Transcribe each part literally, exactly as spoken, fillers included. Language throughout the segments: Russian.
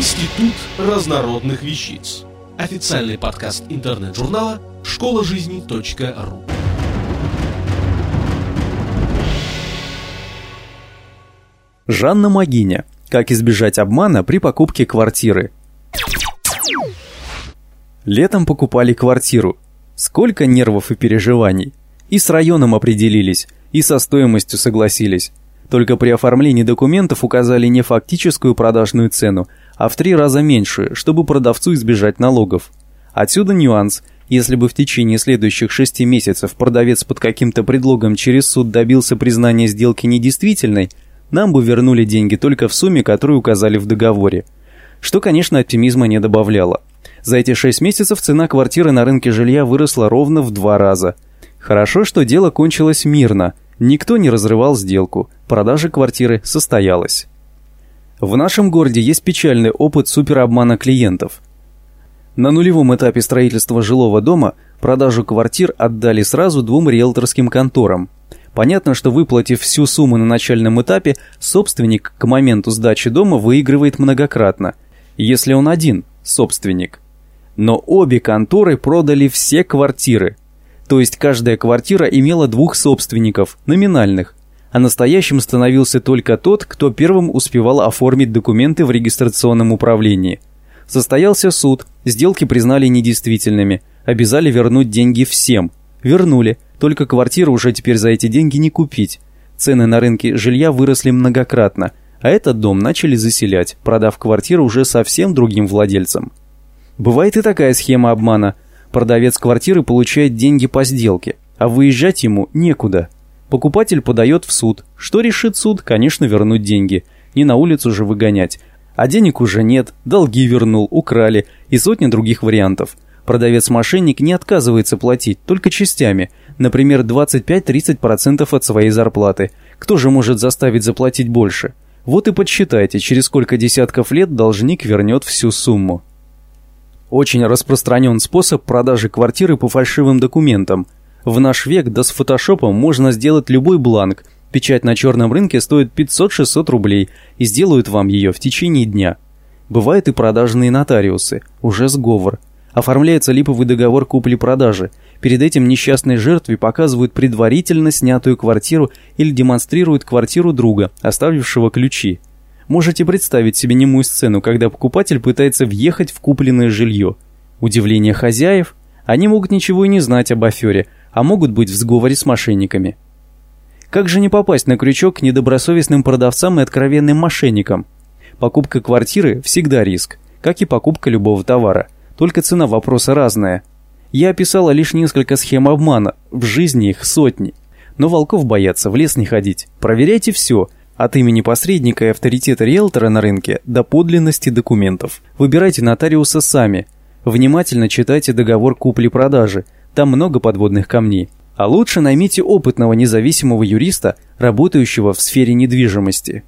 Институт разнородных вещиц. Официальный подкаст интернет-журнала школа жизни точка ру. Жанна Магиня. Как избежать обмана при покупке квартиры. Летом покупали квартиру. Сколько нервов и переживаний. И с районом определились, и со стоимостью согласились. Только при оформлении документов указали не фактическую продажную цену, а в три раза меньшую, чтобы продавцу избежать налогов. Отсюда нюанс. Если бы в течение следующих шести месяцев продавец под каким-то предлогом через суд добился признания сделки недействительной, нам бы вернули деньги только в сумме, которую указали в договоре. Что, конечно, оптимизма не добавляло. За эти шесть месяцев цена квартиры на рынке жилья выросла ровно в два раза. Хорошо, что дело кончилось мирно. Никто не разрывал сделку. Продажа квартиры состоялась. В нашем городе есть печальный опыт суперобмана клиентов. На нулевом этапе строительства жилого дома продажу квартир отдали сразу двум риэлторским конторам. Понятно, что выплатив всю сумму на начальном этапе, собственник к моменту сдачи дома выигрывает многократно, если он один собственник. Но обе конторы продали все квартиры. То есть каждая квартира имела двух собственников, номинальных, а настоящим становился только тот, кто первым успевал оформить документы в регистрационном управлении. Состоялся суд, сделки признали недействительными, обязали вернуть деньги всем. Вернули, только квартиру уже теперь за эти деньги не купить. Цены на рынке жилья выросли многократно, а этот дом начали заселять, продав квартиру уже совсем другим владельцам. Бывает и такая схема обмана. Продавец квартиры получает деньги по сделке, а выезжать ему некуда. Покупатель подает в суд. Что решит суд? Конечно, вернуть деньги. Не на улицу же выгонять. А денег уже нет, долги вернул, украли и сотни других вариантов. Продавец-мошенник не отказывается платить, только частями, например, двадцать пять - тридцать процентов от своей зарплаты. Кто же может заставить заплатить больше? Вот и подсчитайте, через сколько десятков лет должник вернет всю сумму. Очень распространен способ продажи квартиры по фальшивым документам. В наш век да с фотошопом можно сделать любой бланк. Печать на черном рынке стоит пятьсот-шестьсот рублей и сделают вам ее в течение дня. Бывают и продажные нотариусы, уже сговор. Оформляется липовый договор купли-продажи. Перед этим несчастной жертве показывают предварительно снятую квартиру или демонстрируют квартиру друга, оставившего ключи. Можете представить себе немую сцену, когда покупатель пытается въехать в купленное жилье. Удивление хозяев? Они могут ничего и не знать об афере, а могут быть в сговоре с мошенниками. Как же не попасть на крючок к недобросовестным продавцам и откровенным мошенникам? Покупка квартиры всегда риск, как и покупка любого товара. Только цена вопроса разная. Я описала лишь несколько схем обмана, в жизни их сотни. Но волков боятся, в лес не ходить. Проверяйте все, от имени посредника и авторитета риэлтора на рынке до подлинности документов. Выбирайте нотариуса сами. Внимательно читайте договор купли-продажи, там много подводных камней. А лучше наймите опытного независимого юриста, работающего в сфере недвижимости.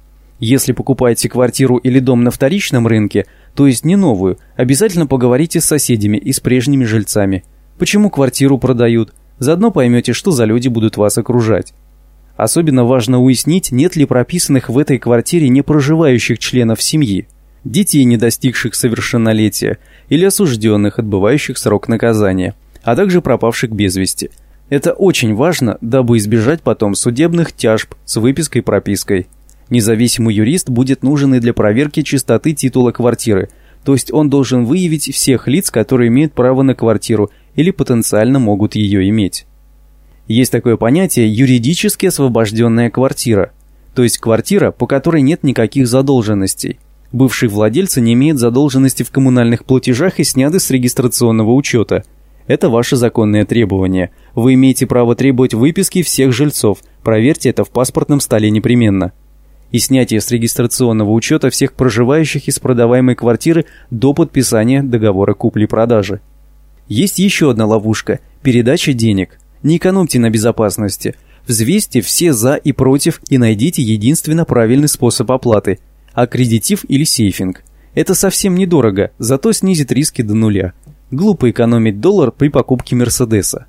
Если покупаете квартиру или дом на вторичном рынке, то есть не новую, обязательно поговорите с соседями и с прежними жильцами. Почему квартиру продают? Заодно поймете, что за люди будут вас окружать. Особенно важно уяснить, нет ли прописанных в этой квартире непроживающих членов семьи, детей, не достигших совершеннолетия, или осужденных, отбывающих срок наказания, а также пропавших без вести. Это очень важно, дабы избежать потом судебных тяжб с выпиской-пропиской. Независимый юрист будет нужен и для проверки чистоты титула квартиры, то есть он должен выявить всех лиц, которые имеют право на квартиру или потенциально могут ее иметь. Есть такое понятие юридически освобожденная квартира, то есть квартира, по которой нет никаких задолженностей. Бывшие владельцы не имеют задолженности в коммунальных платежах и сняты с регистрационного учета. Это ваше законное требование. Вы имеете право требовать выписки всех жильцов, проверьте это в паспортном столе непременно. И снятие с регистрационного учета всех проживающих из продаваемой квартиры до подписания договора купли-продажи. Есть еще одна ловушка – передача денег. Не экономьте на безопасности. Взвесьте все за и против и найдите единственно правильный способ оплаты – аккредитив или сейфинг. Это совсем недорого, зато снизит риски до нуля. Глупо экономить доллар при покупке Мерседеса.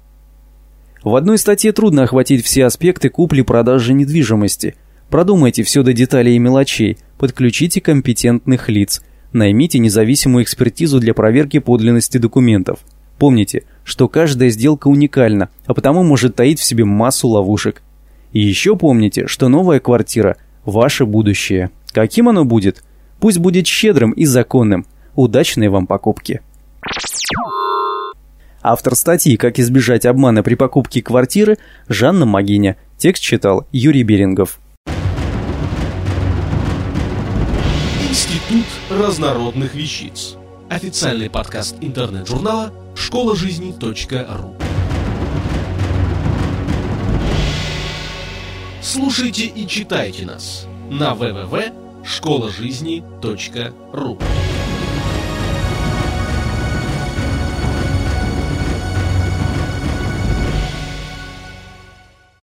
В одной статье трудно охватить все аспекты купли-продажи недвижимости. Продумайте все до деталей и мелочей, подключите компетентных лиц. Наймите независимую экспертизу для проверки подлинности документов. Помните, что каждая сделка уникальна, а потому может таить в себе массу ловушек. И еще помните, что новая квартира – ваше будущее. Каким оно будет? Пусть будет щедрым и законным. Удачной вам покупки! Автор статьи «Как избежать обмана при покупке квартиры» Жанна Магиня. Текст читал Юрий Берингов. Институт разнородных вещиц. Официальный подкаст интернет-журнала школа жизни точка ру. Слушайте и читайте нас на дабл ю дабл ю дабл ю точка школа жизни точка ру.